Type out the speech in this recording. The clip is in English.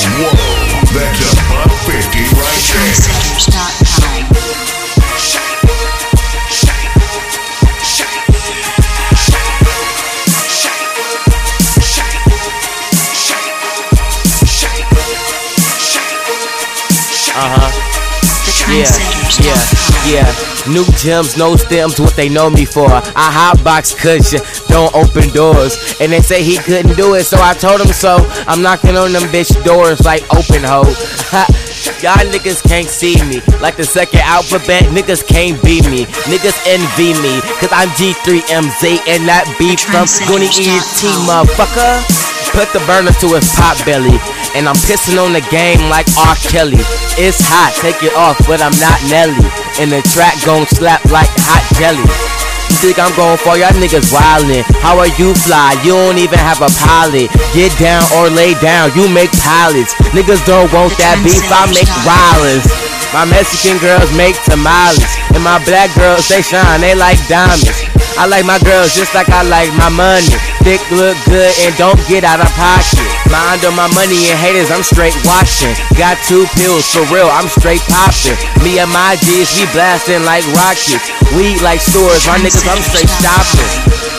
Whoa, that's a buck 50 right there. Yeah. New gems, no stems, what they know me for. I hotbox cushion, don't open doors. And they say he couldn't do it, so I told him so. I'm knocking on them bitch doors like open hoe. Y'all niggas can't see me. Like the second alphabet, niggas can't beat me. Niggas envy me, cause I'm G3MZ and that beat from Goonie ET, motherfucker. Put the burner to his pot belly, and I'm pissing on the game like R. Kelly. It's hot, take it off, but I'm not Nelly. And the track gon' slap like hot jelly. You think I'm gon' fall? Y'all niggas wildin'. How are you fly? You don't even have a pilot. Get down or lay down, you make pilots. Niggas don't want that beef, I make violence. My Mexican girls make tamales, and my black girls, they shine, they like diamonds. I like my girls just like I like my money. Thick, look good, and don't get out of pocket. Mind on my money and haters, I'm straight watching. Got 2 pills, for real, I'm straight popping. Me and my G's, we blasting like rockets. We like stores, my niggas, I'm straight stopping.